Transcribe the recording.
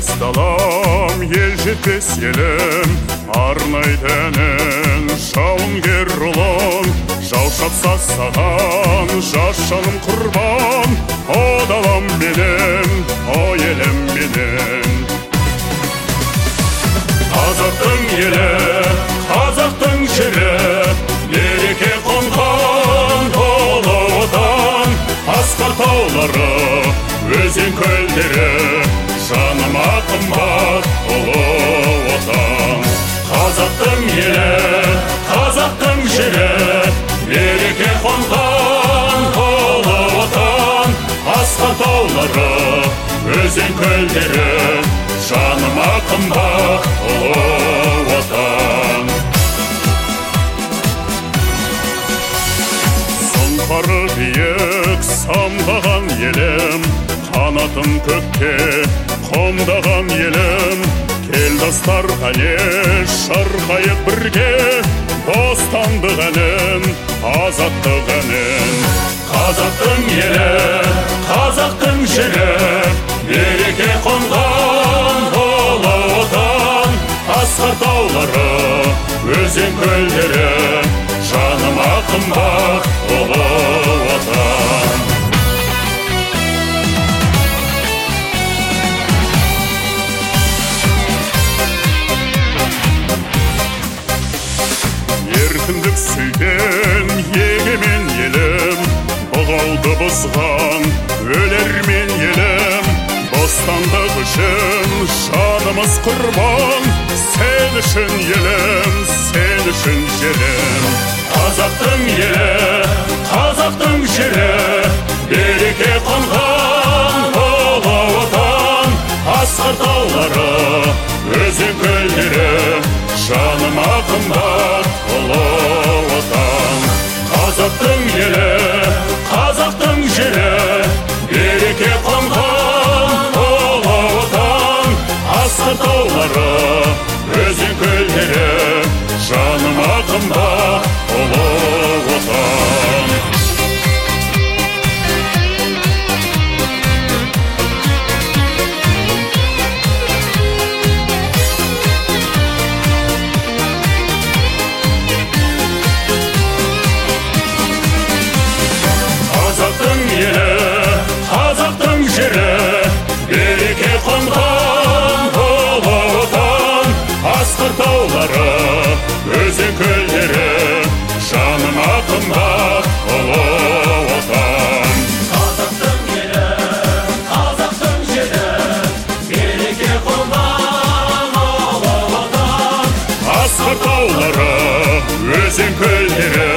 жетпес далам, ел жетпес елім, арнайды әнін жауынгер ұлын. Жау шапса саған, жас жаным құрбан, о далам менің, о елім менің. Қазақтың елі, қазақтың жері, береке қонған ұлы отан. Асқар таулары, өзен көлдері, жаныма қымбат ұлы отан. Қазақтың елі, қазақтың жері, береке қонған ұлы отан. Асқар таулары, өзен көлдері, жаныма қымбат ұлы отан. Сұңқары биік самғаған елім, қанатын көкке қомдаған елім. Кел достар қане шырқайық бірге, бостандық әнін, азаттық әнін. Қазақтың елі, қазақтың жері, береке қонған ұлы отан. Асқар таулары, өзен көлдері, жаныма қымбат ұлы отан. Еркіндік сүйген егемен елім, бұғауды бұзған өлермен елім. Бостандық үшін жанымыз құрбан, сен үшін елім, сен үшін жерім. Қазақтың елі, қазақтың жері, береке қонған ұлы отан. Асқар таулары, өзен көлдері, жаныма қымбат ұлы отан. Қазақтың елі, қазақтың жері, береке қонған ұлы отан. Асқар таулары, өзен көлдері, жаныма қымбат ұлы отан. Қазақтың елі, қазақтың жері, береке қонған ұлы отан. Асқар таулары, өзен көлдері, жаныма қымбат ұлы отан. Қазақтың елі, қазақтың жері, береке қонған ұлы отан. Асқар таулары, өзен көлдері,